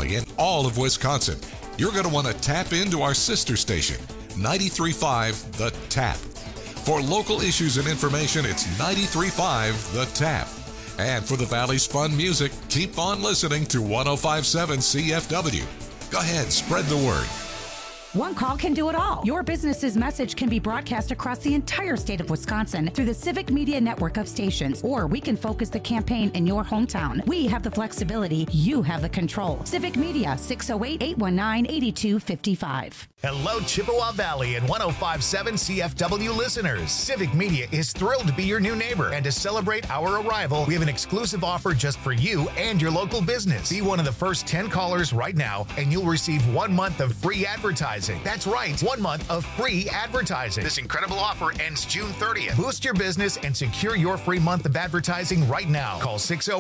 Valley and all of Wisconsin, you're going to want to tap into our sister station, 93.5 The Tap. For local issues and information, it's 93.5 The Tap. And for the Valley's fun music, keep on listening to 105.7 CFW. Go ahead, spread the word. One call can do it all. Your business's message can be broadcast across the entire state of Wisconsin through the Civic Media network of stations, or we can focus the campaign in your hometown. We have the flexibility. You have the control. Civic Media, 608-819-8255. Hello, Chippewa Valley and 105.7 CFW listeners. Civic Media is thrilled to be your new neighbor. And to celebrate our arrival, we have an exclusive offer just for you and your local business. Be one of the first 10 callers right now, and you'll receive 1 month of free advertising. That's right, 1 month of free advertising. This incredible offer ends June 30th. Boost your business and secure your free month of advertising right now. Call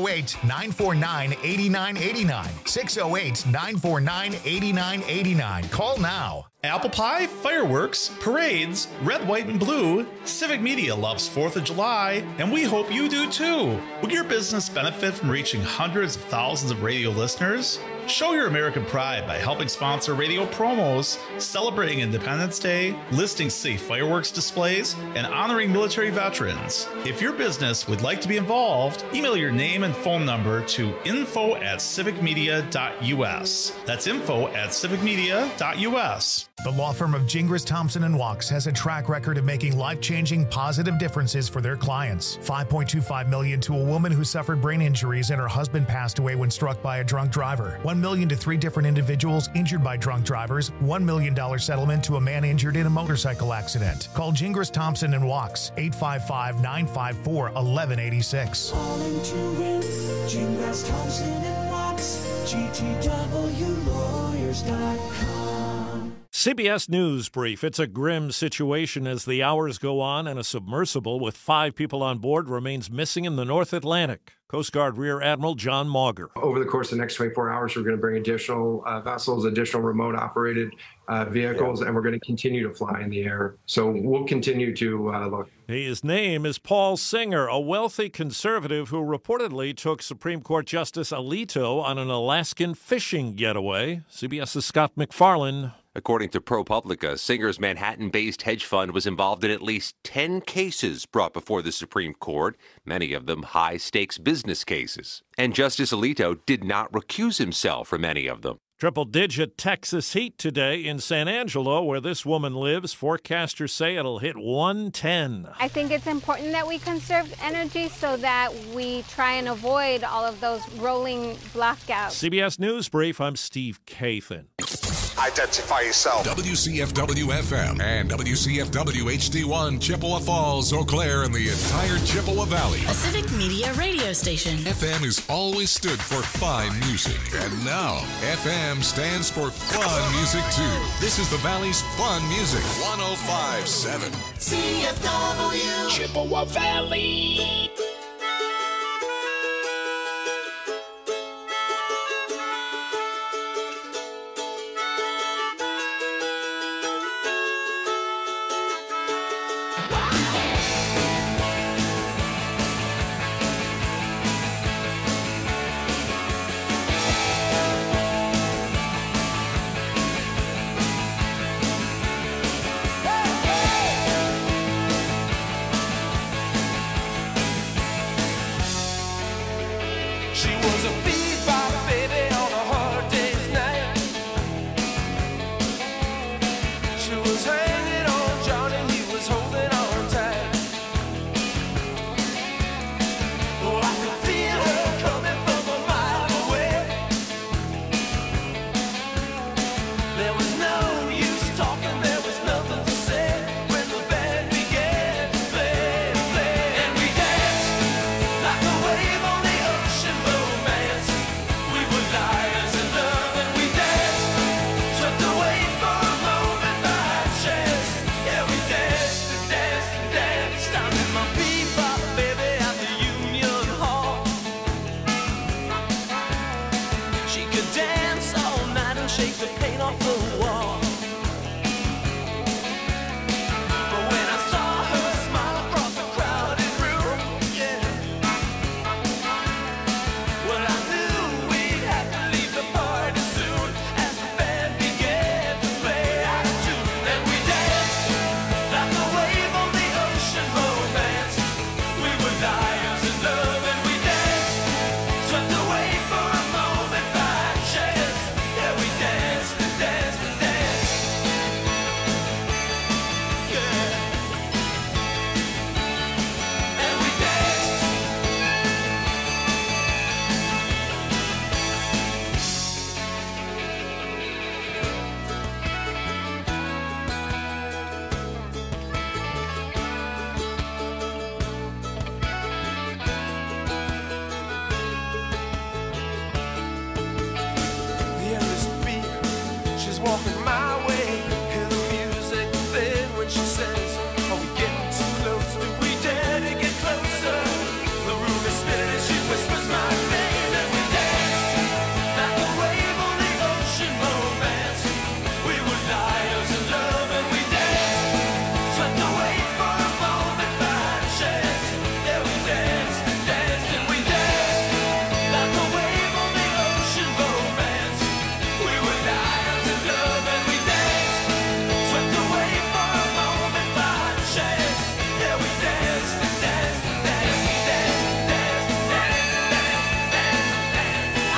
608-949-8989. 608-949-8989. Call now. Apple pie, fireworks, parades, red, white, and blue. Civic Media loves 4th of July, and we hope you do too. Will your business benefit from reaching hundreds of thousands of radio listeners? Show your American pride by helping sponsor radio promos, celebrating Independence Day, listing safe fireworks displays, and honoring military veterans. If your business would like to be involved, email your name and phone number to info@civicmedia.us. That's info@civicmedia.us. The law firm of Gingras, Thompson & Wachs has a track record of making life-changing positive differences for their clients. $5.25 million to a woman who suffered brain injuries and her husband passed away when struck by a drunk driver. $1 million to 3 different individuals injured by drunk drivers. $1 million settlement to a man injured in a motorcycle accident. Call Gingras, Thompson & Wachs, 855-954-1186. Calling to win, Gingras, Thompson & Wachs, GTWlawyers.com. CBS News Brief. It's a grim situation as the hours go on and a submersible with 5 people on board remains missing in the North Atlantic. Coast Guard Rear Admiral John Mauger. Over the course of the next 24 hours, we're going to bring additional vessels, additional remote-operated vehicles, and we're going to continue to fly in the air. So we'll continue to look. His name is Paul Singer, a wealthy conservative who reportedly took Supreme Court Justice Alito on an Alaskan fishing getaway. CBS's Scott McFarlane. According to ProPublica, Singer's Manhattan-based hedge fund was involved in at least 10 cases brought before the Supreme Court, many of them high-stakes business cases. And Justice Alito did not recuse himself from any of them. Triple-digit Texas heat today in San Angelo, where this woman lives. Forecasters say it'll hit 110. I think it's important that we conserve energy so that we try and avoid all of those rolling blackouts. CBS News Brief, I'm Steve Kathan. Identify yourself. WCFW-FM and WCFW-HD1, Chippewa Falls, Eau Claire, and the entire Chippewa Valley. A Civic Media radio station. FM has always stood for fine music. And now, FM stands for fun music, too. This is the Valley's fun music. 105.7 CFW Chippewa Valley. Well, I knew we'd have to leave the party soon. walking my way. Hear the music then when she says, are we getting too close? Do we dare to get closer? The room is spinning and she whispers my name. And we danced like a wave on the ocean romance. We were liars in love and we danced, swept away for a moment by chance. Yeah, we danced and danced and we danced like a wave on the ocean romance. We were liars in love and we danced, swept away for a moment by chance. Yeah, we danced and danced and danced and danced and danced and danced and danced and danced and danced.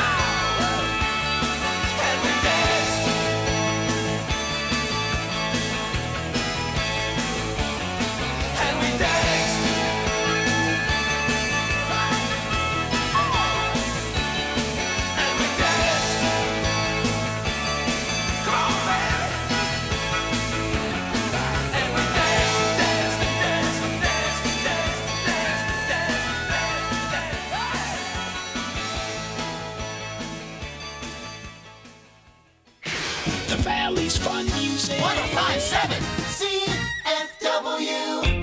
And we danced. And we danced. And we danced. Come on, man. And we danced and danced and danced and danced and danced and danced and danced and danced. The Valley's fun music. 105.7 CFW.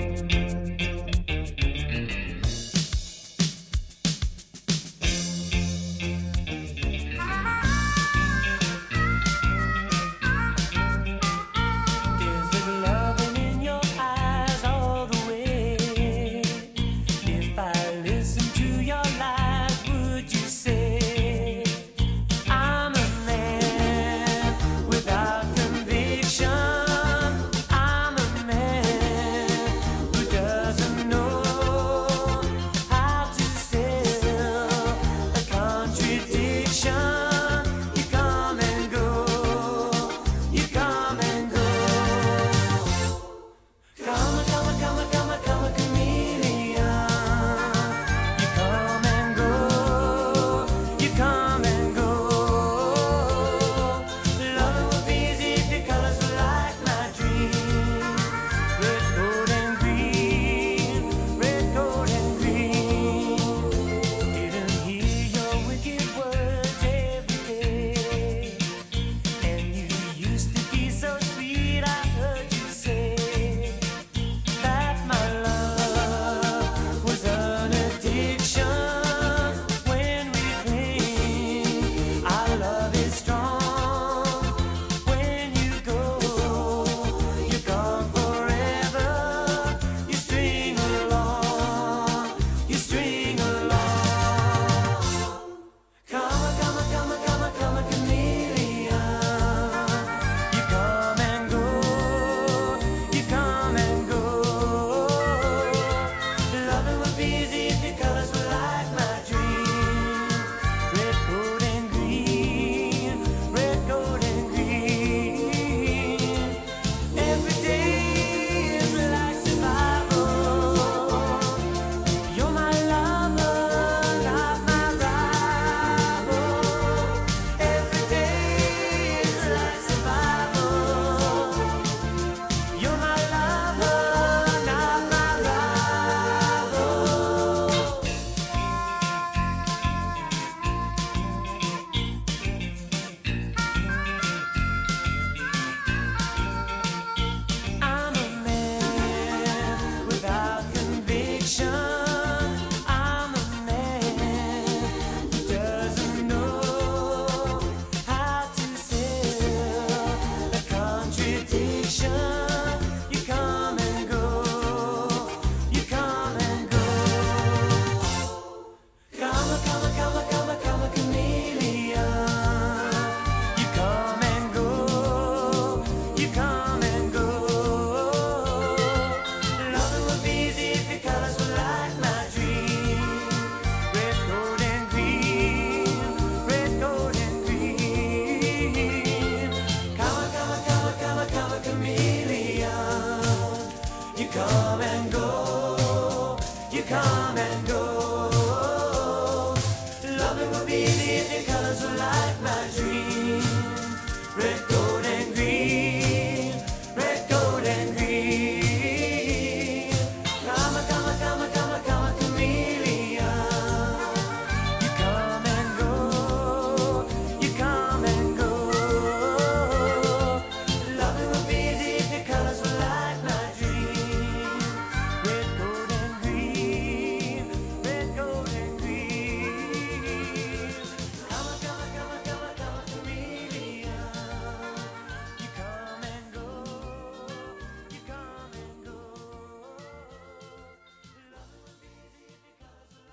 Is there loving in your eyes all the way? If I listen to your lies, would you say I'm a man without conviction?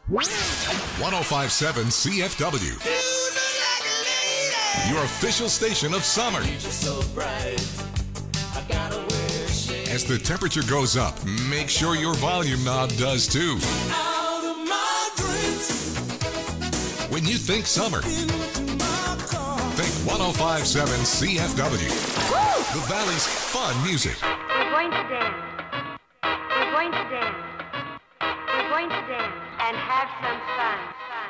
1057 CFW. Your official station of summer. As the temperature goes up, make sure your volume knob does too. When you think summer, think 1057 CFW. The Valley's fun music. We're going to dance. We're going to dance. We're going to dance and have some fun.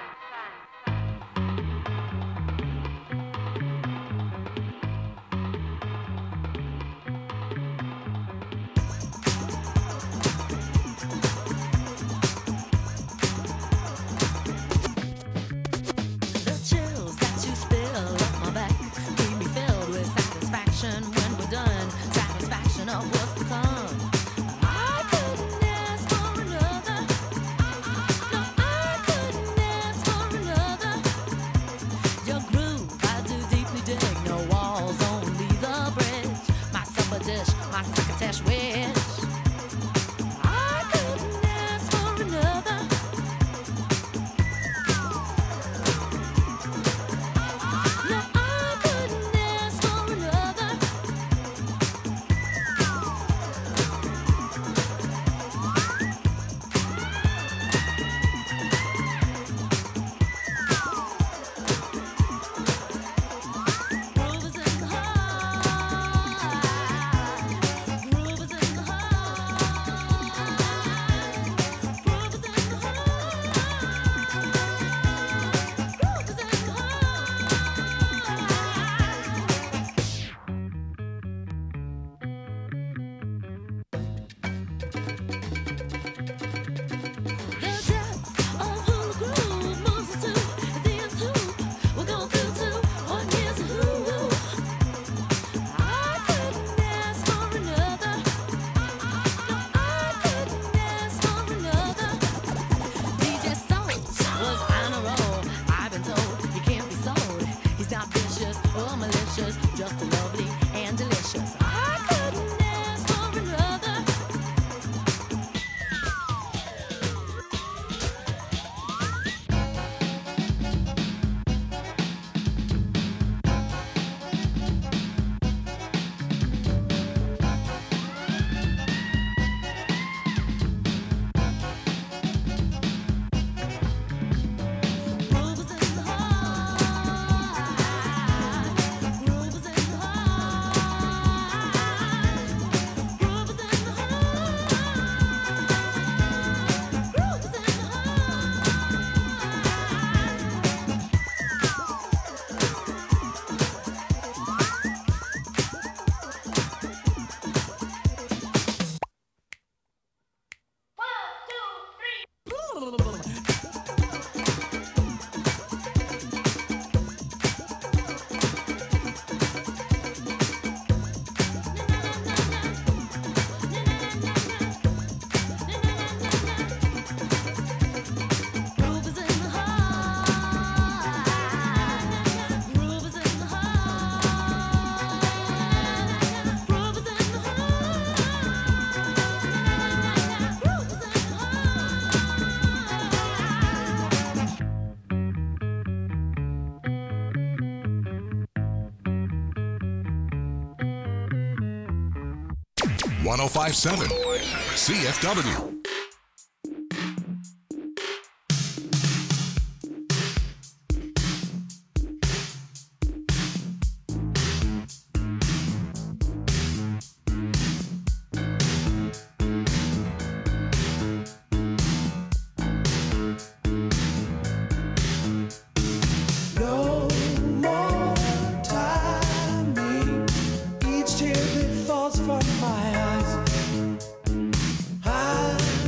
.1057 CFW. Each tear that falls from my eyes, I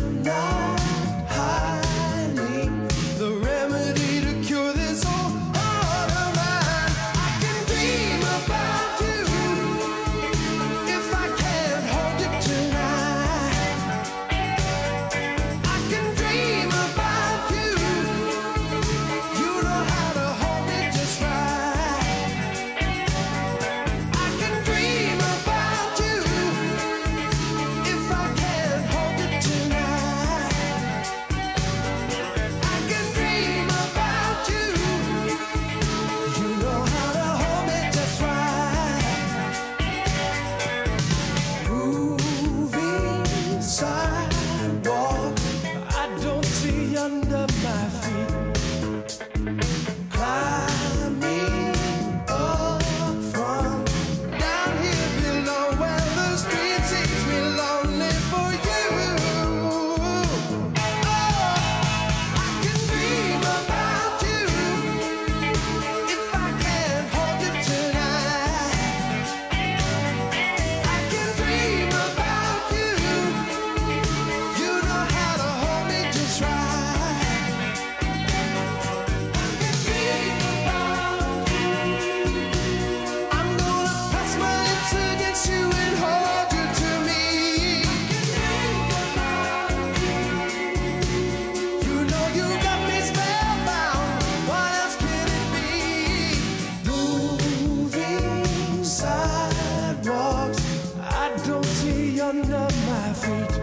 feet.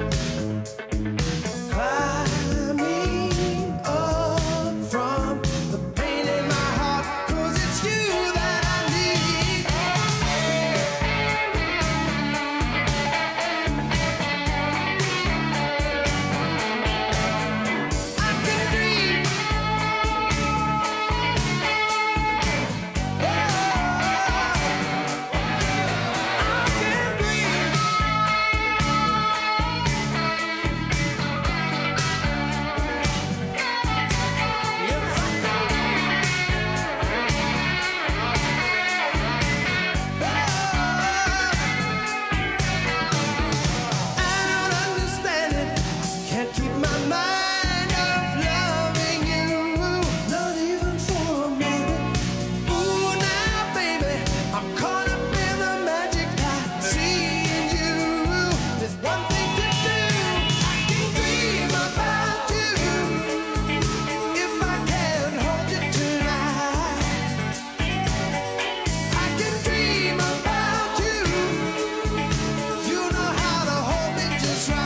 Climbing up from the pain in my heart, 'cause it's you that I need. I can dream. Can't keep my mind off loving you, not even for a minute. Ooh, now, baby, I'm caught up in the magic I see in you. There's one thing to do. I can dream about you. If I can hold you tonight, I can dream about you. You know how to hold me just right.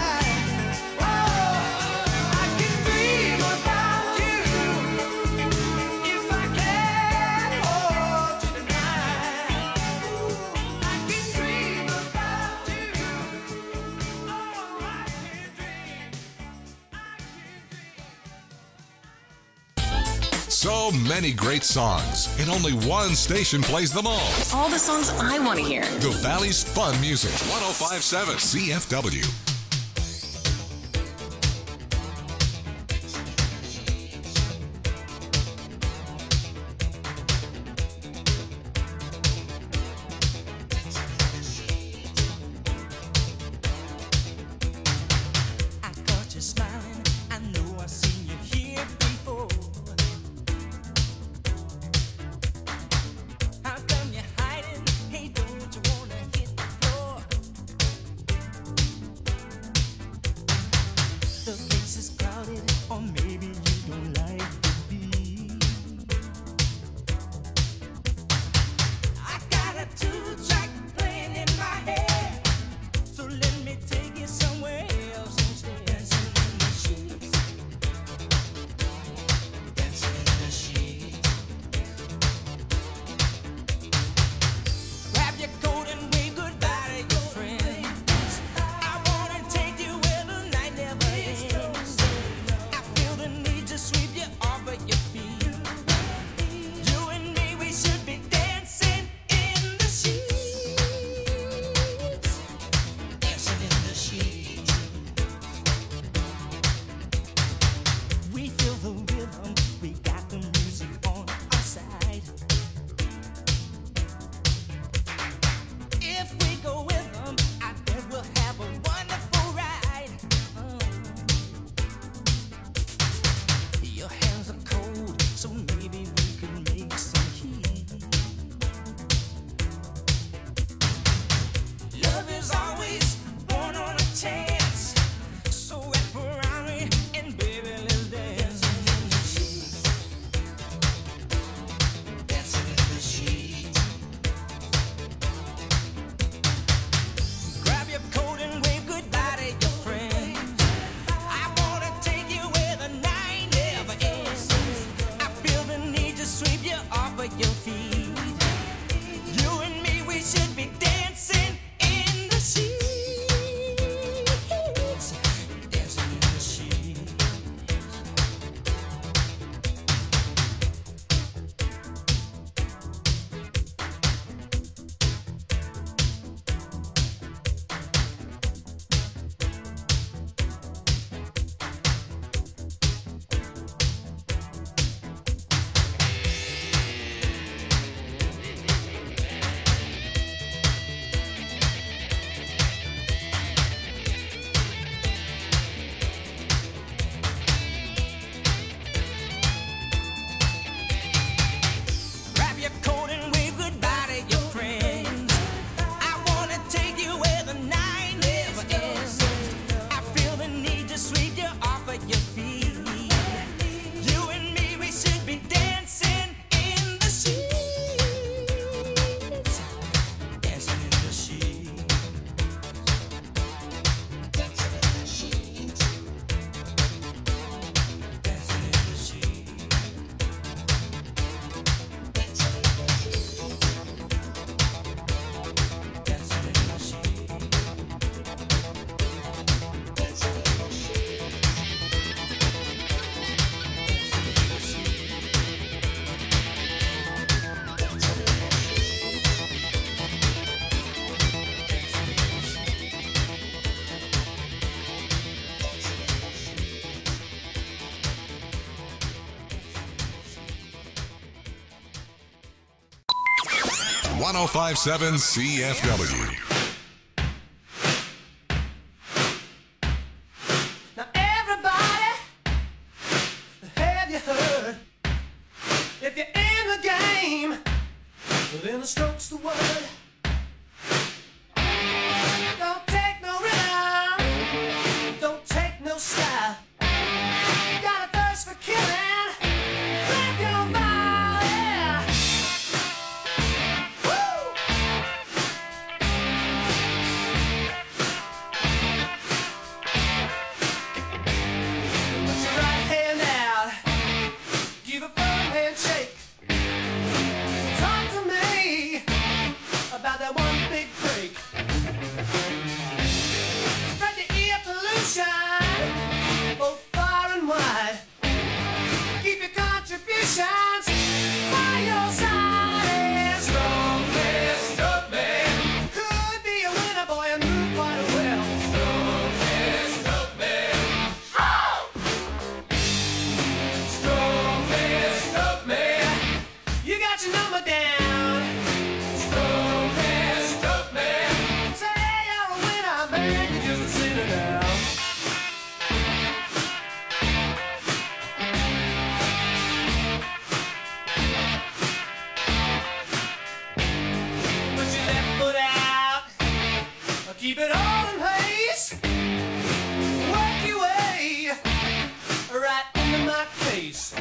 So many great songs, and only one station plays them all. All the songs I want to hear. The Valley's Fun Music, 105.7 CFW. I caught you smiling. I know I've seen you here before. How come you're hiding? Hey, don't you wanna hit the floor? 1057 CFW. Now everybody, have you heard? If you're in the game, well, then the stroke's the word. Don't take no rhythm, don't take no style. Got a thirst for killing, grab your vial, yeah. Woo! Put your right hand out, give a firm handshake. Talk to me about that one big break. Spread the ear pollution both far and wide. Keep your contributions by your side. Strong man, stroke man. Could be a winner, boy, and move quite well. Strong man, stroke man. Strong man, stroke man. You got your number down. Strong man, stroke man. Say you're a winner, man, you're just a sinner now. Put your left foot out, keep it all in place. Work your way right into my face.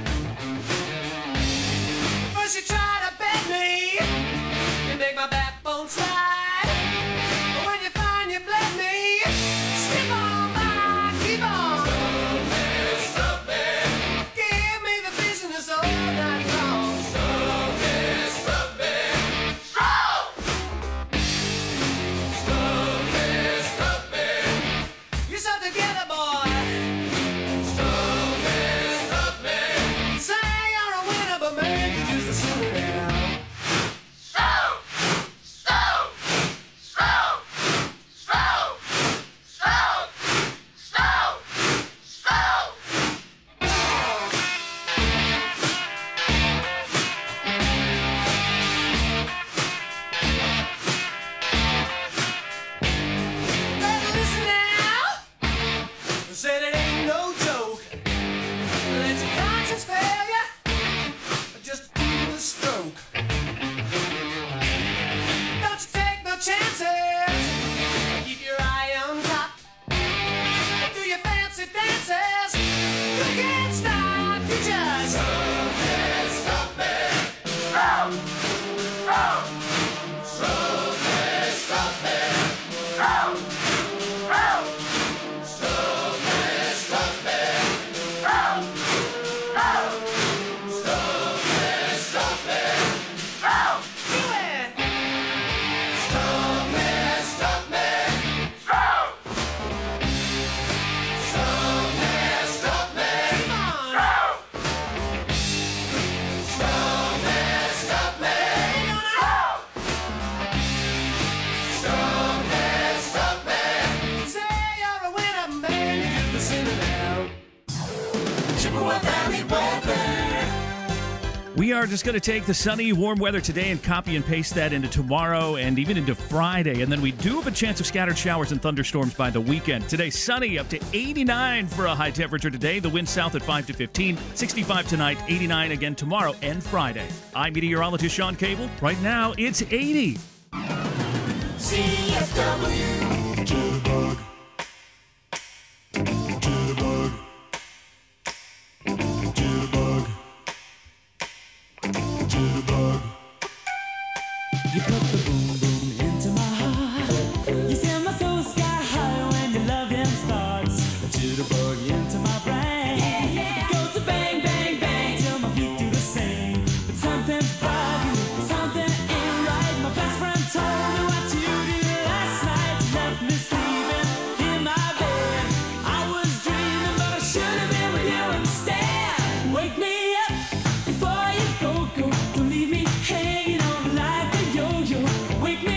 First you try to bend me, you make my backbone slide. But when you find you bled me, skip on by, keep on. Stroke man, give me the business all night long. Stroke man, stroke man. Stroke man. You're so together, boy. Stroke man. Say you're a winner, but man, you're just a sinner now. Better listen now. Said it ain't no joke. Let your conscience fail you. Just feel the stroke. Don't you take no chances. Keep your eye on top. Do your fancy dances. You can't stop. You just stop it. Stop it. We are just going to take the sunny, warm weather today and copy and paste that into tomorrow and even into Friday. And then we do have a chance of scattered showers and thunderstorms by the weekend. Today, sunny, up to 89 for a high temperature today. The wind south at 5 to 15, 65 tonight, 89 again tomorrow and Friday. I'm meteorologist Sean Cable. Right now, it's 80. CFW. Jitterbug. Jitterbug. Jitterbug. Jitterbug. You put the boom boom into my heart. You send my soul sky high when your loving starts. A jitterbug into my brain. It goes to bang bang bang till my feet do the same. But something's bugging, something ain't right. My best friend told me what you did last night. You left me sleeping in my bed. I was dreaming, but I should have been with you instead. Wake me up before you go. Don't leave me hanging on like a yo-yo. Wake me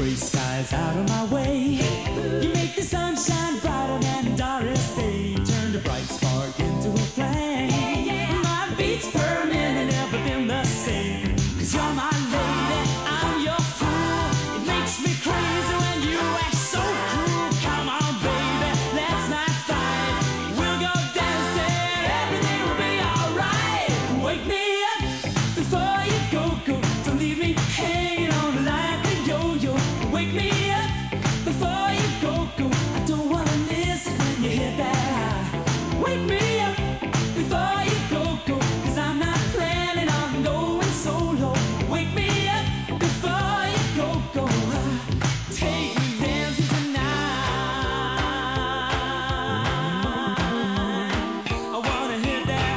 gray skies out of my way. You make the sunshine brighter than Doris Day. Turn the bright spark into a flame. My beats per minute never been the same. 'Cause you're my lady, I'm your fool. It makes me crazy when you act so cruel. Come on, baby, let's not fight. We'll go dancing, everything will be alright. Wake me up before you go. Don't leave me hanging on like a yo-yo. Wake me up before you go. I don't wanna miss it when you hit that high. Wake me up before you go. 'Cause I'm not planning on going solo. Wake me up before you go. Take me dancing tonight. I wanna hit that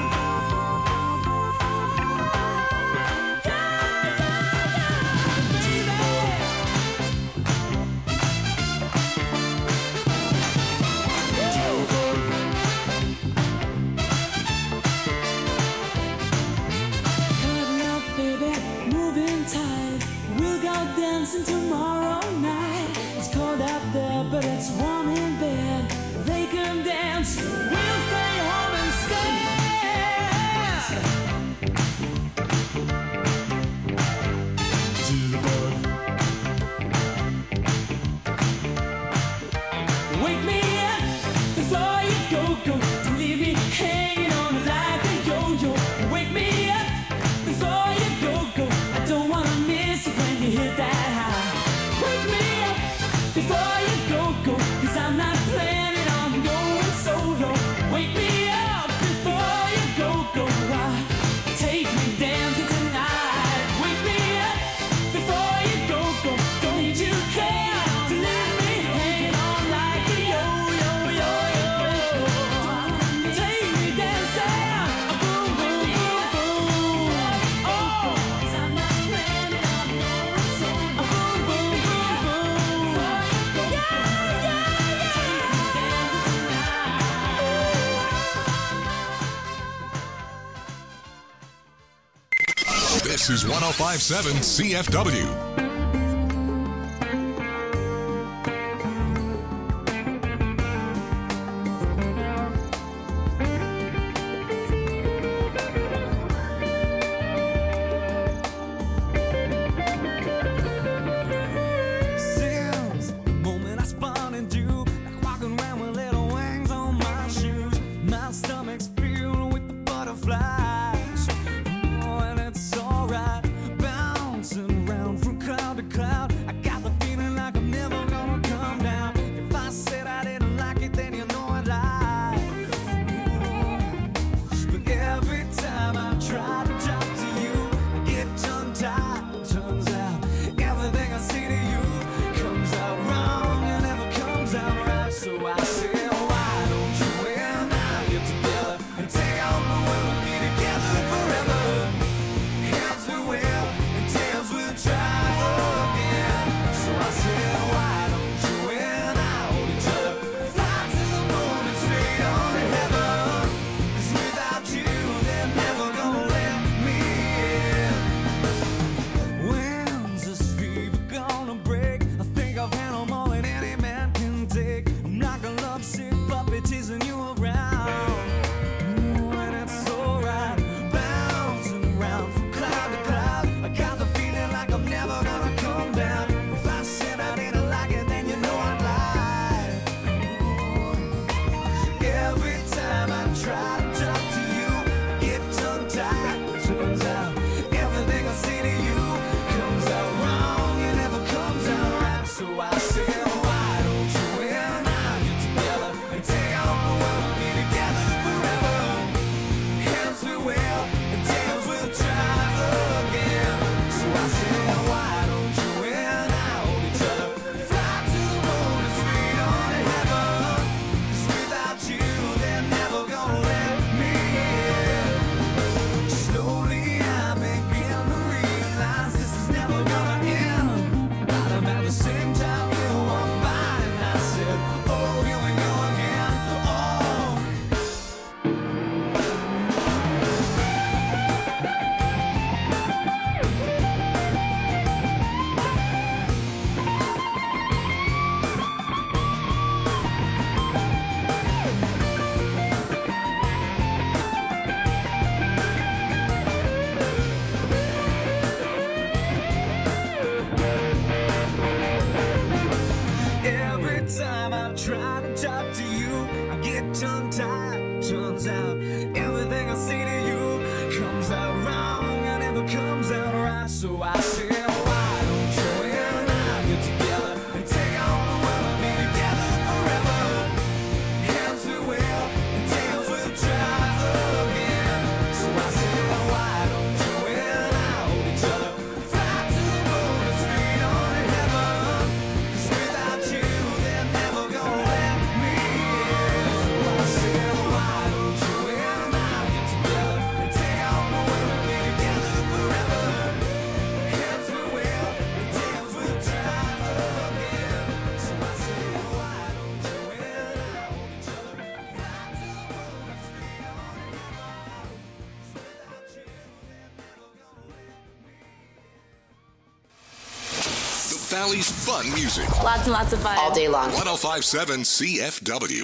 Cutting up, baby, moving tight. We'll go dancing tomorrow night. It's cold out there, but it's warm in bed. They can dance, we'll stay home instead. Jitterbug. Wake me up before you go. Don't leave me hanging on like a yo-yo. Wake me up before you go. I don't wanna miss it when you hit that high. Wake me up before you go. 'Cause I'm not planning on going solo. Wake me up before you go. Take me dancing tonight. Wake me up before you go. Don't need you there to leave me hanging on like a yo-yo. Take me dancing, boom, boom, boom, boom. Oh, 'cause I'm not planning on going solo. Boom, boom, boom, boom. This is 105.7 CFW. Since the moment I spun into you, like walking around with little wings on my shoes, my stomach's filled with the butterflies. Oh, and it's alright, bouncing around from cloud Valley's fun music. Lots and lots of fun. All day long. 105.7 CFW.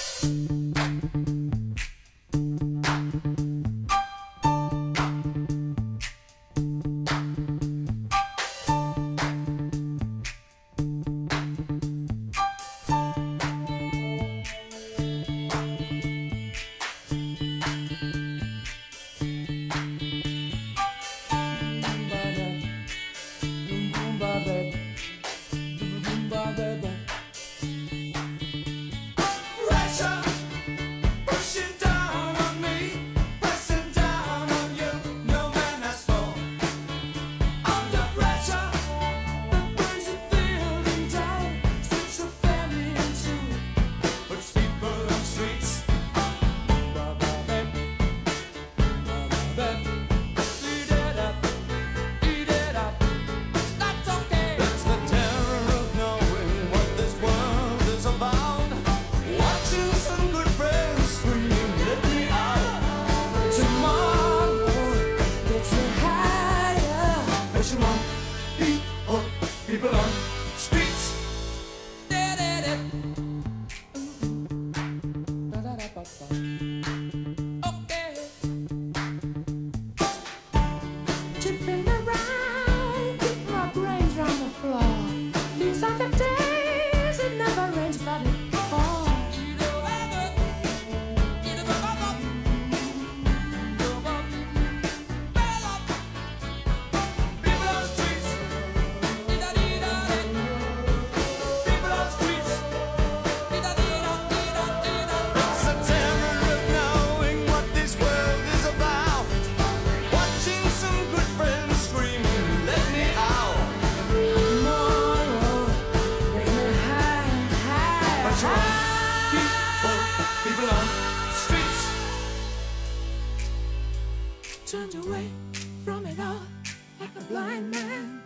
Turned away from it all like a blind man.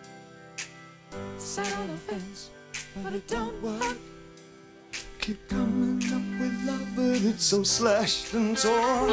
Sat on the fence, but it don't work. Keep coming up with love, but it's so slashed and torn.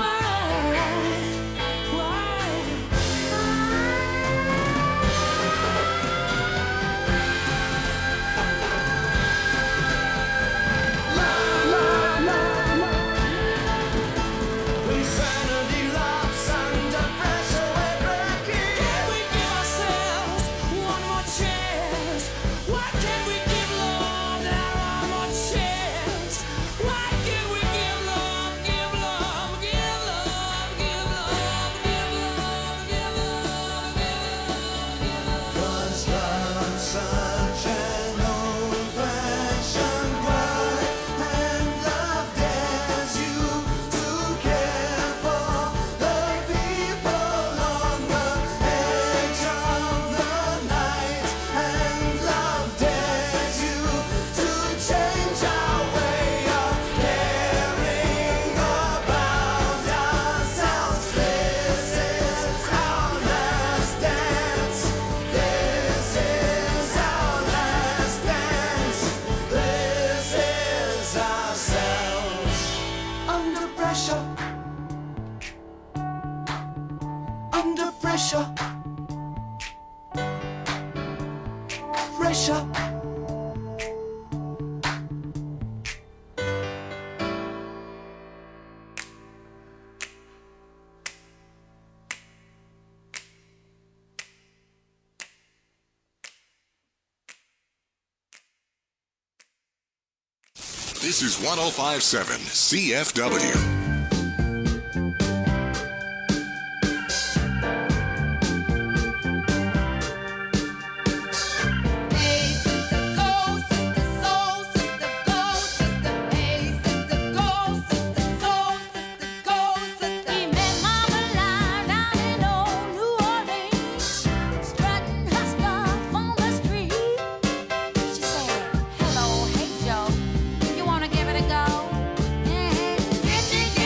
Insanity laughs under pressure, we're breaking. Can we give ourselves one more chance? Why can't we give love now one more chance? Why can't we give love, give love, give love, give love, give love, give love, give love? 'Cause love's such an old-fashioned word, and love dares you to care for the people on the edge of the night, and love dares you to change our way of caring about ourselves. This is our last dance. This is our last dance. This is ourselves. Under pressure. Under pressure. Pressure. This is 105.7 CFW. Hello, hey Joe, you wanna give it a go? Get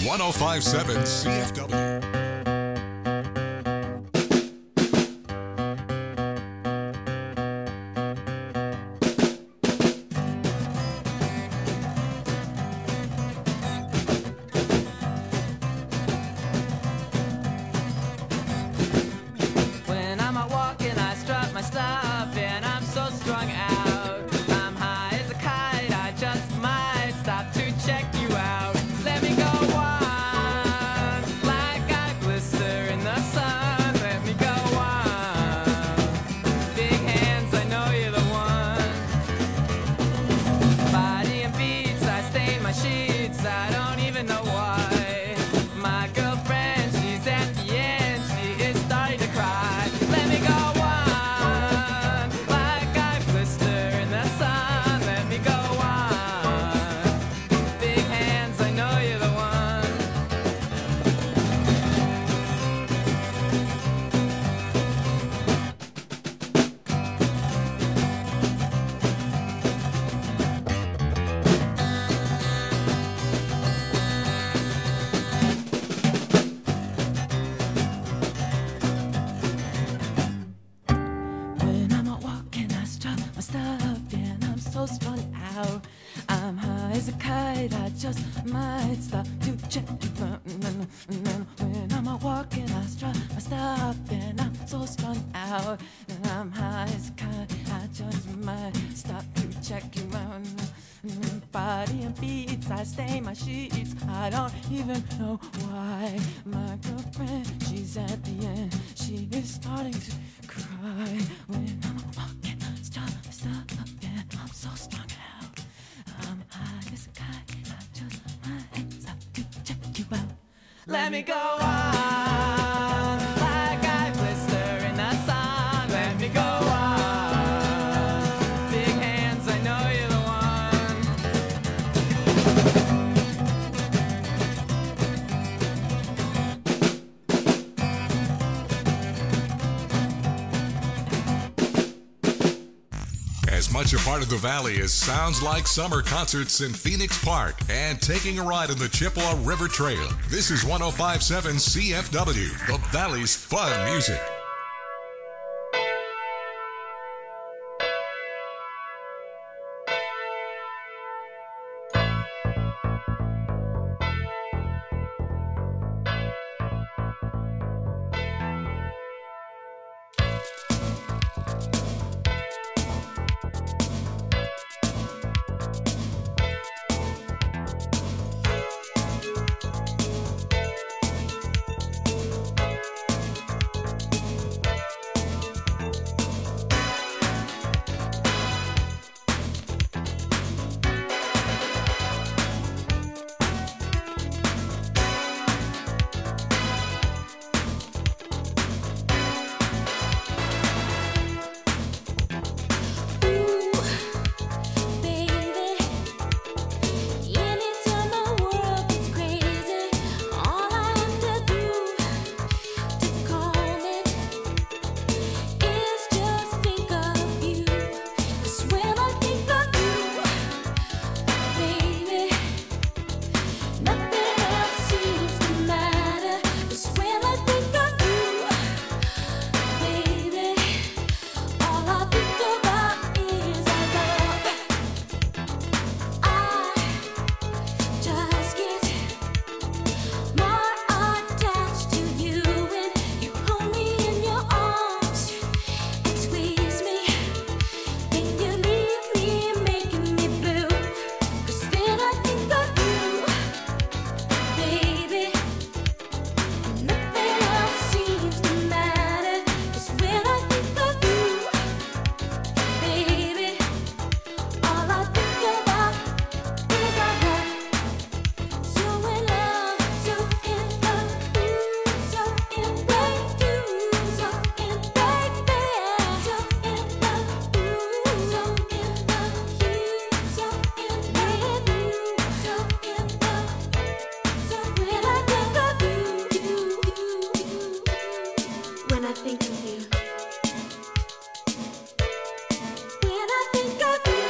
1057 CFW. When I'm out walking, I strut my stuff, and I'm so strung out. I'm high as a kite, I just might stop to check you out. Let me go on, like I glister in the sun. Let me go on. Big hands, I know you're the one. Body and beats, I stain my sheets, I don't even know why. My girlfriend, she's at the end, she is starting to cry. Let me go on, like I blister in the sun. Let me go on. Big hands, I know you're the one. When I'm out walking, I strut my stuff, and I'm so strung out. I'm high as a kite, I just might stop to check you out. When I'm out walking, I strut my stuff, and I'm so strung out. And I'm high as a kite, I just might stop to check you out. Body and beats, I stain my sheets, I don't even know why. My girlfriend, she's at the end, she is starting to cry. When I'm walking, stop, and I'm so strung out. I'm high as a kite, I just might stop to check you out. Let me go on, like I blister in the sun. Let me go on. Big hands, I know you're the one. As much a part of the Valley as sounds like summer concerts in Phoenix Park and taking a ride on the Chippewa River Trail. This is 1057 CFW, the Valley's fun music.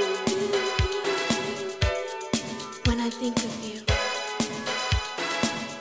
think of you.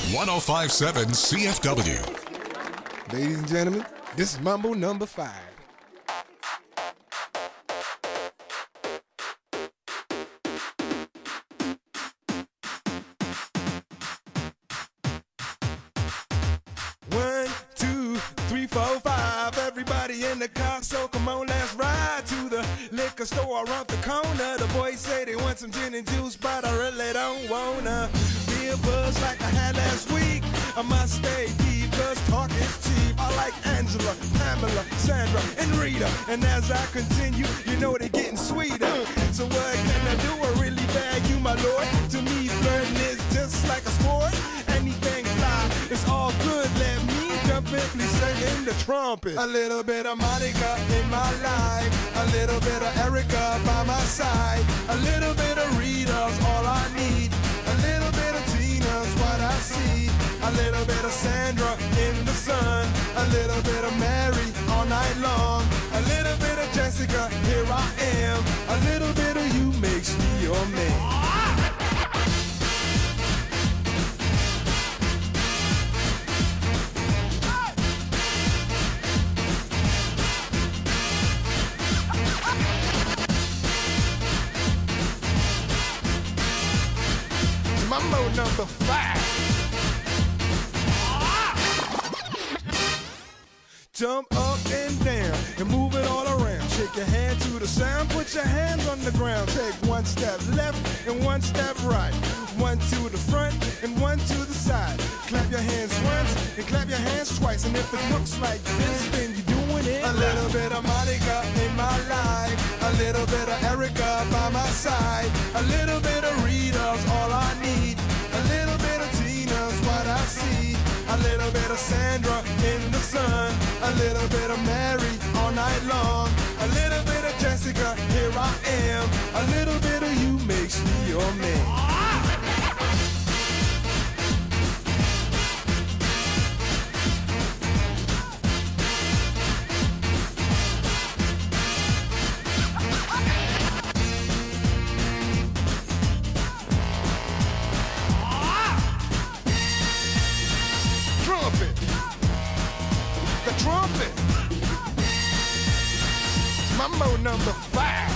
1057 CFW. Ladies and gentlemen, this is Mambo number 5. One, two, three, four, five. Everybody in the car, so come on, let's ride to the liquor store around the corner. The boys say they want some gin and juice, but I really don't wanna be a buzz like I had last week. I must stay deep, cause talk is cheap. I like Angela, Pamela, Sandra, and Rita. And as I continue, you know they're getting sweeter. So what can I do? I really bag you, my lord. To me, flirting is just like a sport. Anything fly, it's all good. Let me jump in, please sing the trumpet. A little bit of Monica in my life. A little bit of Erica by my side. A little bit of Rita's all I need. A little bit of Tina's what I see. A little bit of Sandra in the sun. A little bit of Mary all night long. A little bit of Jessica, here I am. A little bit of you makes me your man. Mambo number 5. Jump up and down and move it all around. Shake your hand to the sound, put your hands on the ground. Take one step left and one step right. One to the front and one to the side. Clap your hands once and clap your hands twice. And if it looks like this, then you're doing it. A little bit of Monica in my life. A little bit of Erica by my side. A little bit of Rita's all I need. A little bit of Tina's what I see. A little bit of Sandra in the sun. A little bit of Mary all night long. A little bit of Jessica, here I am. A little bit of you makes me your man. Trumpet. Mambo number 5.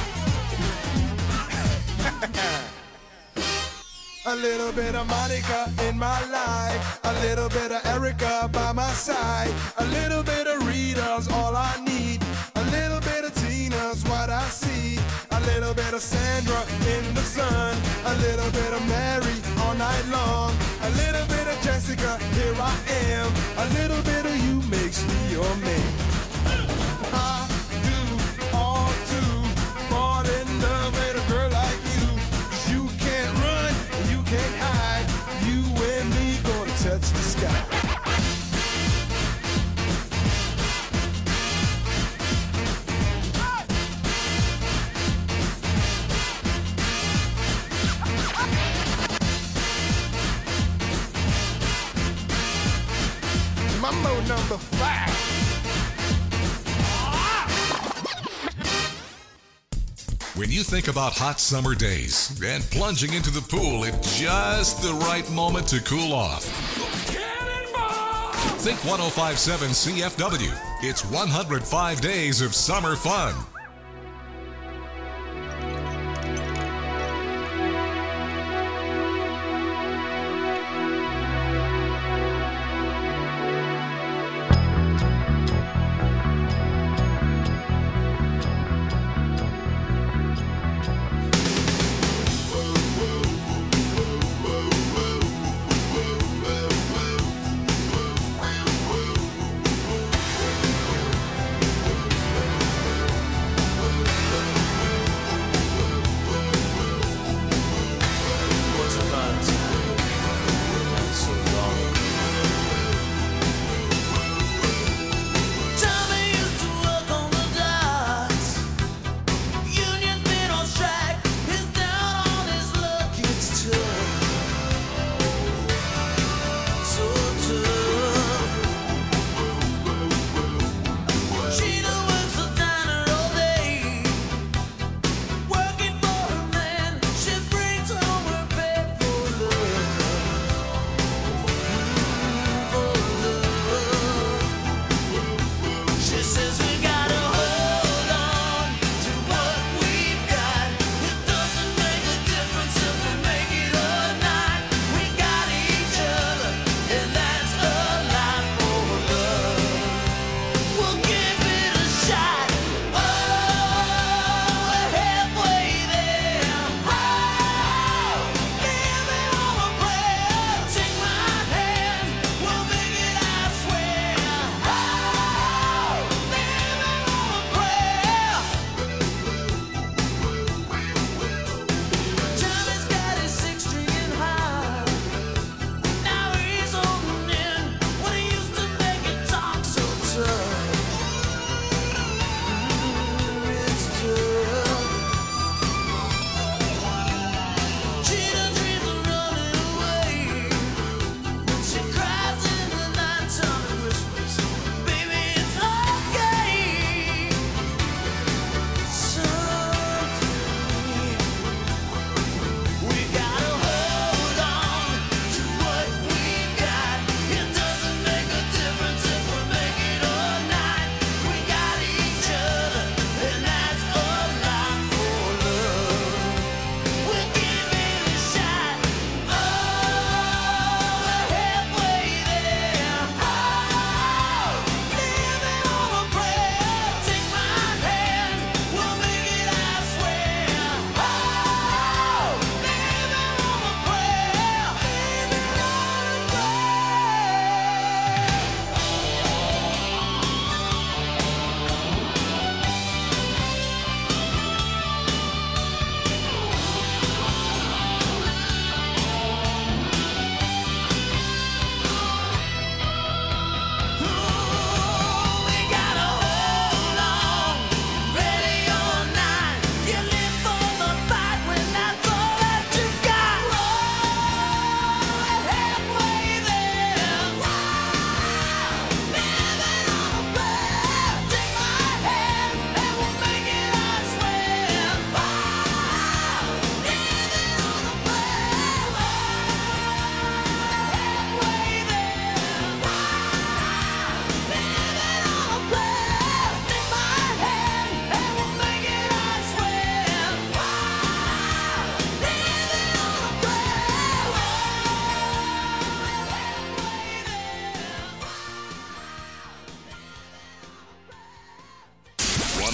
A little bit of Monica in my life. A little bit of Erica by my side. A little bit of Rita's all I need. A little bit of Tina's what I see. A little bit of Sandra in the sun. A little bit of Mary all night long. A little bit of Jessica, here I am. A little bit of you makes me your man. I do all to fall in love with a girl like you. 'Cause you can't run, you can't hide. You and me gonna touch the sky. Mambo number 5. When you think about hot summer days and plunging into the pool at just the right moment to cool off, think 1057 CFW. It's 105 days of summer fun.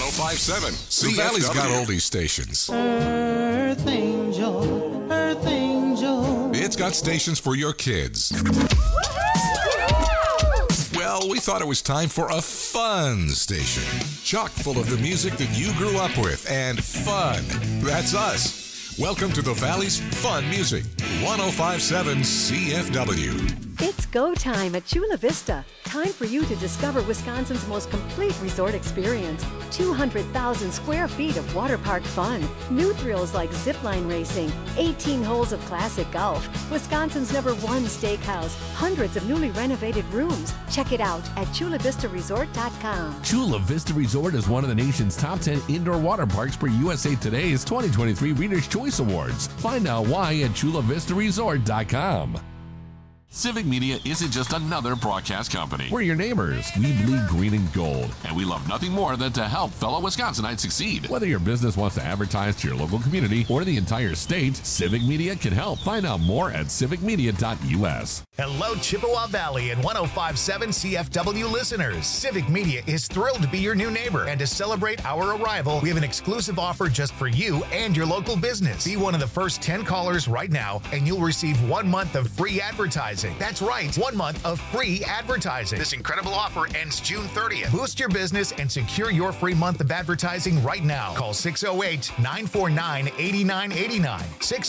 1057. See, Allie's got oldies stations. Earth Angel, Earth Angel. It's got stations for your kids. Well, we thought it was time for a fun station. Chock full of the music that you grew up with and fun. That's us. Welcome to the Valley's Fun Music, 1057 CFW. It's go time at Chula Vista. Time for you to discover Wisconsin's most complete resort experience. 200,000 square feet of water park fun. New thrills like zipline racing, 18 holes of classic golf, Wisconsin's #1 steakhouse, hundreds of newly renovated rooms. Check it out at ChulaVistaResort.com. Chula Vista Resort is one of the nation's top 10 indoor water parks for USA Today's 2023 Reader's Choice Awards. Find out why at ChulaVistaResort.com. Civic Media isn't just another broadcast company. We're your neighbors. We bleed green and gold. And we love nothing more than to help fellow Wisconsinites succeed. Whether your business wants to advertise to your local community or the entire state, Civic Media can help. Find out more at civicmedia.us. Hello, Chippewa Valley and 1057 CFW listeners. Civic Media is thrilled to be your new neighbor. And to celebrate our arrival, we have an exclusive offer just for you and your local business. Be one of the first 10 callers right now, and you'll receive 1 month of free advertising. That's right, 1 month of free advertising. This incredible offer ends June 30th. Boost your business and secure your free month of advertising right now. Call 608-949-8989.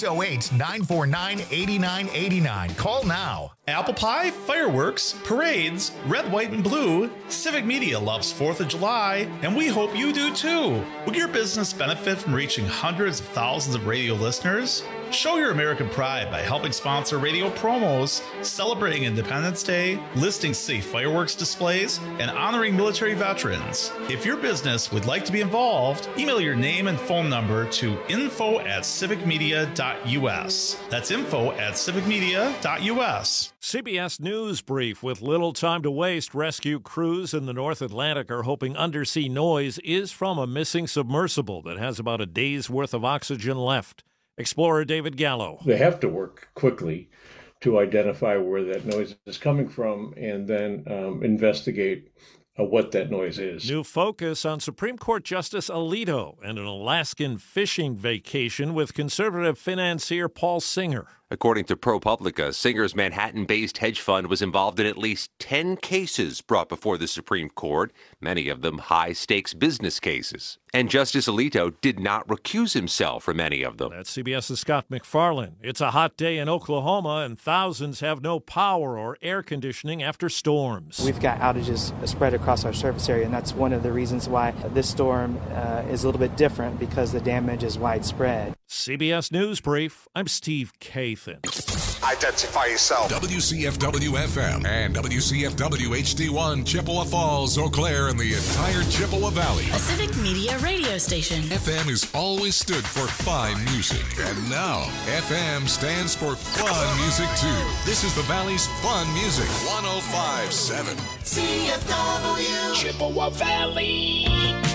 608-949-8989. Call now. Apple pie, fireworks, parades, red, white, and blue. Civic Media loves 4th of July, and we hope you do too. Will your business benefit from reaching hundreds of thousands of radio listeners? Show your American pride by helping sponsor radio promos, celebrating Independence Day, listing safe fireworks displays, and honoring military veterans. If your business would like to be involved, email your name and phone number to info@civicmedia.us. That's info@civicmedia.us. CBS News Brief. With little time to waste, rescue crews in the North Atlantic are hoping undersea noise is from a missing submersible that has about a day's worth of oxygen left. Explorer David Gallo. They have to work quickly to identify where that noise is coming from and then investigate what that noise is. New focus on Supreme Court Justice Alito and an Alaskan fishing vacation with conservative financier Paul Singer. According to ProPublica, Singer's Manhattan-based hedge fund was involved in at least 10 cases brought before the Supreme Court, many of them high-stakes business cases. And Justice Alito did not recuse himself from any of them. That's CBS's Scott McFarlane. It's a hot day in Oklahoma, and thousands have no power or air conditioning after storms. We've got outages spread across our service area, and that's one of the reasons why this storm is a little bit different, because the damage is widespread. CBS News Brief, I'm Steve Kathan. Identify yourself. WCFW-FM and WCFW-HD1, Chippewa Falls, Eau Claire, and the entire Chippewa Valley. A Civic Media radio station. FM has always stood for fine music. And now, FM stands for fun music, too. This is the Valley's Fun Music, 1057. CFW Chippewa Valley.